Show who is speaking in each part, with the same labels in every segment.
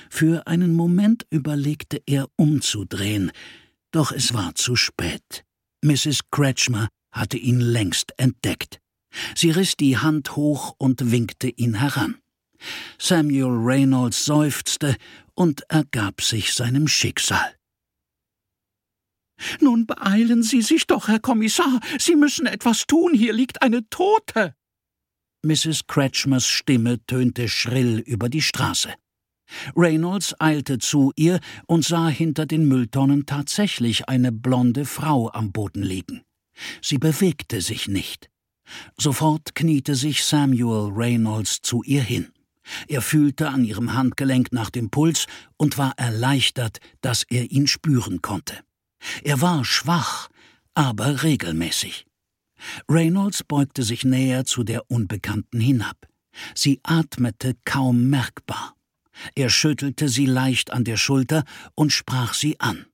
Speaker 1: Für einen Moment überlegte er, umzudrehen, doch es war zu spät. Mrs. Kretschmer hatte ihn längst entdeckt. Sie riss die Hand hoch und winkte ihn heran. Samuel Reynolds seufzte und ergab sich seinem Schicksal. »Nun beeilen Sie sich doch, Herr Kommissar! Sie müssen etwas tun, hier liegt eine Tote!« Mrs. Kretschmers Stimme tönte schrill über die Straße. Reynolds eilte zu ihr und sah hinter den Mülltonnen tatsächlich eine blonde Frau am Boden liegen. Sie bewegte sich nicht. Sofort kniete sich Samuel Reynolds zu ihr hin. Er fühlte an ihrem Handgelenk nach dem Puls und war erleichtert, dass er ihn spüren konnte. Er war schwach, aber regelmäßig. Reynolds beugte sich näher zu der Unbekannten hinab. Sie atmete kaum merkbar. Er schüttelte sie leicht an der Schulter und sprach sie an.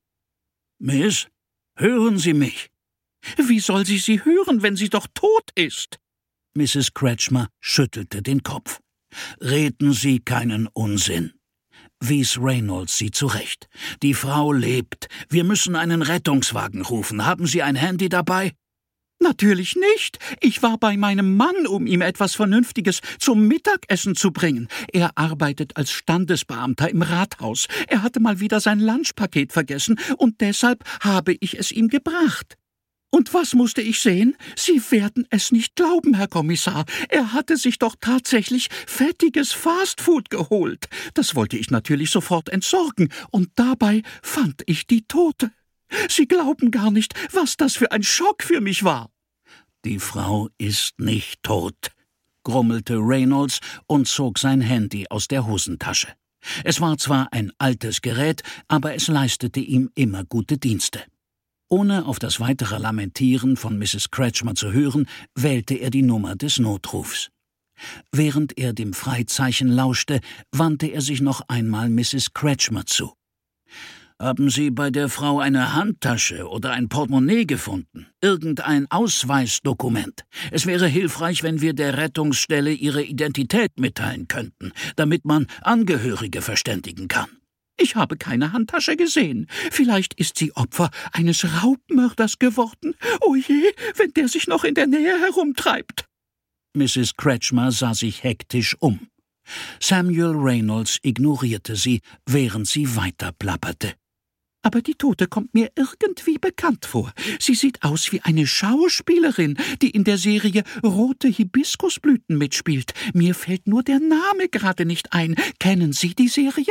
Speaker 1: »Miss, hören Sie mich?« »Wie soll sie hören, wenn sie doch tot ist?« Mrs. Kretschmer schüttelte den Kopf. »Reden Sie keinen Unsinn«, wies Reynolds sie zurecht. »Die Frau lebt. Wir müssen einen Rettungswagen rufen. Haben Sie ein Handy dabei?« »Natürlich nicht. Ich war bei meinem Mann, um ihm etwas Vernünftiges zum Mittagessen zu bringen. Er arbeitet als Standesbeamter im Rathaus. Er hatte mal wieder sein Lunchpaket vergessen, und deshalb habe ich es ihm gebracht.« »Und was musste ich sehen? Sie werden es nicht glauben, Herr Kommissar. Er hatte sich doch tatsächlich fettiges Fastfood geholt. Das wollte ich natürlich sofort entsorgen, und dabei fand ich die Tote. Sie glauben gar nicht, was das für ein Schock für mich war.« »Die Frau ist nicht tot«, grummelte Reynolds und zog sein Handy aus der Hosentasche. Es war zwar ein altes Gerät, aber es leistete ihm immer gute Dienste. Ohne auf das weitere Lamentieren von Mrs. Kretschmer zu hören, wählte er die Nummer des Notrufs. Während er dem Freizeichen lauschte, wandte er sich noch einmal Mrs. Kretschmer zu. »Haben Sie bei der Frau eine Handtasche oder ein Portemonnaie gefunden? Irgendein Ausweisdokument? Es wäre hilfreich, wenn wir der Rettungsstelle Ihre Identität mitteilen könnten, damit man Angehörige verständigen kann.« »Ich habe keine Handtasche gesehen. Vielleicht ist sie Opfer eines Raubmörders geworden. Oh je, wenn der sich noch in der Nähe herumtreibt.« Mrs. Kretschmer sah sich hektisch um. Samuel Reynolds ignorierte sie, während sie weiter plapperte. »Aber die Tote kommt mir irgendwie bekannt vor. Sie sieht aus wie eine Schauspielerin, die in der Serie Rote Hibiskusblüten mitspielt. Mir fällt nur der Name gerade nicht ein. Kennen Sie die Serie?«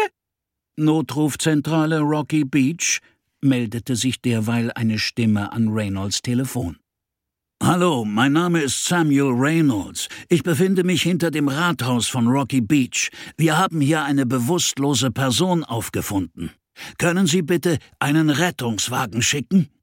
Speaker 1: »Notrufzentrale Rocky Beach«, meldete sich derweil eine Stimme an Reynolds Telefon. »Hallo, mein Name ist Samuel Reynolds. Ich befinde mich hinter dem Rathaus von Rocky Beach. Wir haben hier eine bewusstlose Person aufgefunden. Können Sie bitte einen Rettungswagen schicken?«